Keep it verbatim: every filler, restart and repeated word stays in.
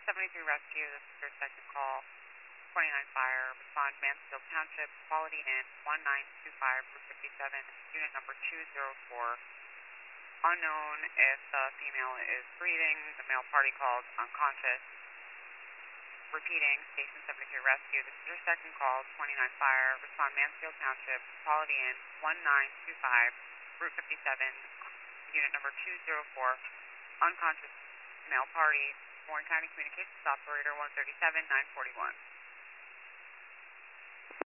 seventy-three Rescue, this is your second call. twenty-nine Fire, respond Mansfield Township, Quality Inn, one nine two five, Route fifty-seven, unit number two zero four. Unknown if the female is breathing, the male party called unconscious. Repeating, Station seventy-three Rescue, this is your second call, twenty-nine Fire, respond Mansfield Township, Quality Inn, one nine two five, Route fifty-seven, unit number two zero four, unconscious male party, Warren County Communications Operator one thirty-seven nine forty-one.